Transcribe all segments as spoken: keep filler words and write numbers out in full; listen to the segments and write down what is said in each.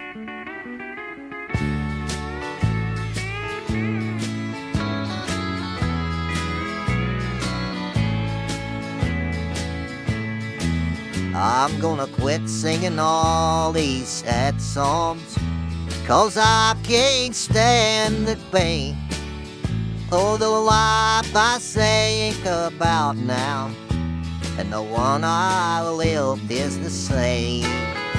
I'm gonna quit singing all these sad songs, 'cause I can't stand the pain. Oh, the life I think about now, and the one I lived is the same.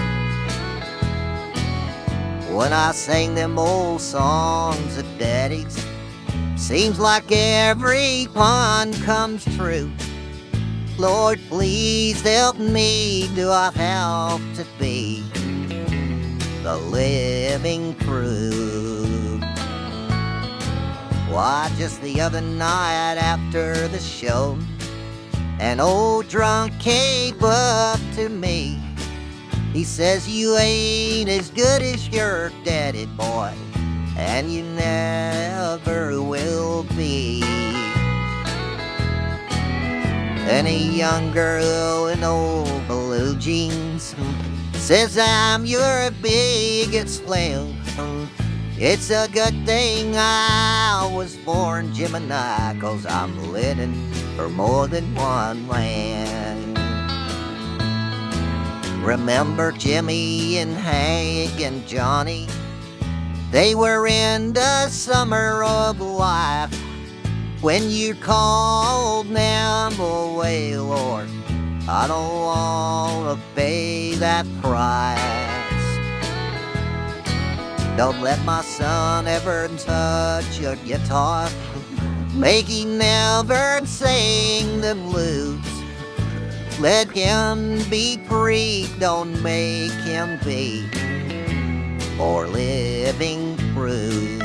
When I sing them old songs of daddy's, seems like every one comes true. Lord, please help me. Do I have to be the living proof? Why, just the other night after the show, an old drunk came up to me. He says, you ain't as good as your daddy, boy, and you never will be. And a young girl in old blue jeans says, I'm your biggest fan. It's a good thing I was born Gemini, 'cause I'm living for more than one man. Remember Jimmy and Hank and Johnny? They were in the summer of life. When you called them away, Lord, I don't want to pay that price. Don't let my son ever touch your guitar. Make him never sing the blues. Let him be free, don't make him be for living proof.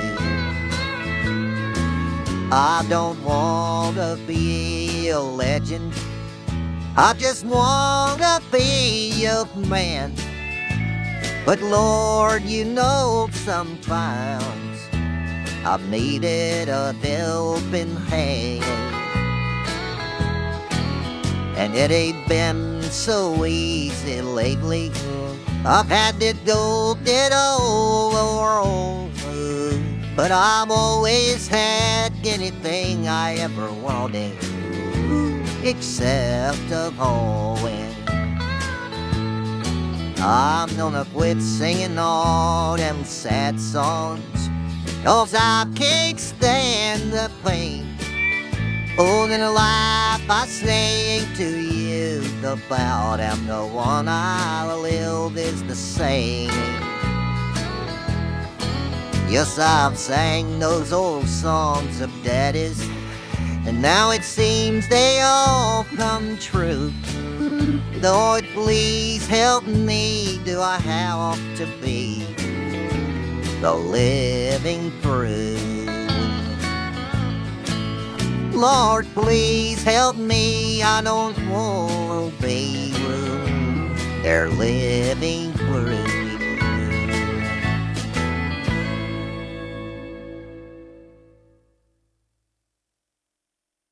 I don't want to be a legend, I just want to be a man. But Lord, you know sometimes I've needed a helping hand. And it ain't been so easy lately. I've had to go it all over, but I've always had anything I ever wanted, except a home. I'm gonna quit singing all them sad songs, 'cause I can't stand the pain. Oh, the life I sing to you about, and the one I live is the same. Yes, I've sang those old songs of daddy's, and now it seems they all come true. Lord, please help me. Do I have to be the living proof? Lord, please help me. I don't want to be rude. They're living proof.